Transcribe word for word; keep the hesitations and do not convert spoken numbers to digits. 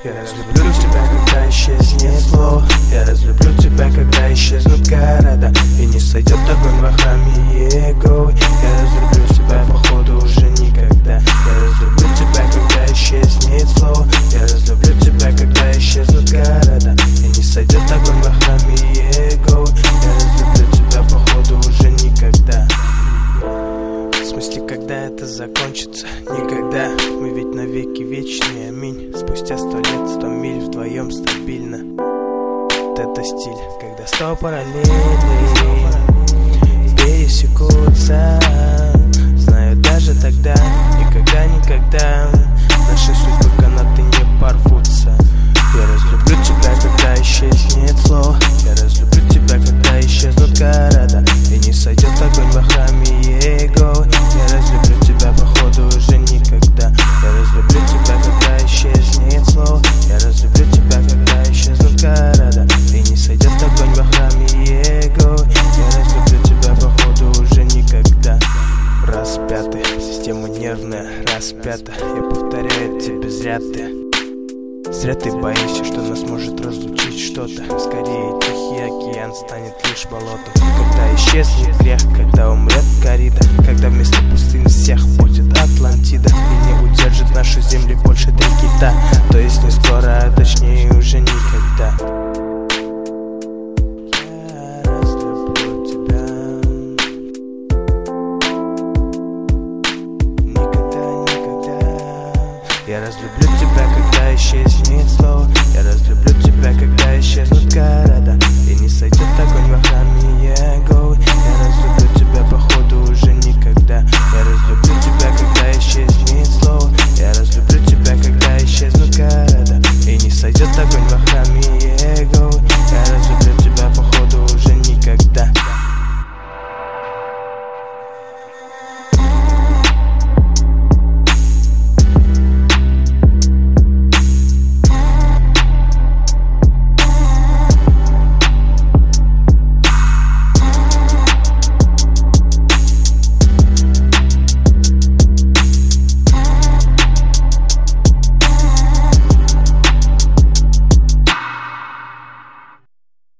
Я разлюблю тебя, когда исчезнет слово. Я разлюблю тебя, когда исчезнут города и не сойдет огонь во храме Иеговы. Я разлюблю тебя, походу, уже никогда. Я разлюблю тебя, когда исчезнет слово. Я разлюблю тебя, когда исчезнут города и не сойдет огонь во храме Иеговы. Я разлюблю тебя, походу, уже никогда. В смысле, когда это закончится? Никогда. Мы ведь навеки вечные, аминь. Спустя сто лет, сто миль вдвоем стабильно. Вот это стиль, когда сто параллелей пересекутся. Знаю, даже тогда, никогда, никогда наши судьбы канаты не порвутся. Я разлюблю тебя, когда исчезнет слово. Я разлюблю тебя, когда исчезнут города и не сойдет огонь во храме Иеговы. Я разлюблю тебя, походу, уже никогда. Я разлюблю тебя, когда исчезнет слово. Я разлюблю тебя, когда исчезнут города и не сойдет огонь во храме Иеговы. Я разлюблю тебя, походу, уже никогда. Распятый, система нервная распята. Я повторяю тебе, зря ты. Зря ты боишься, что нас может разлучить что-то. Скорее тихий океан станет лишь болотом. Когда исчезнет грех, когда умрет коррида, когда вместо пустынь всех будет Атлантида и не удержит нашу землю больше три кита. То есть не скоро, а точнее уже никогда.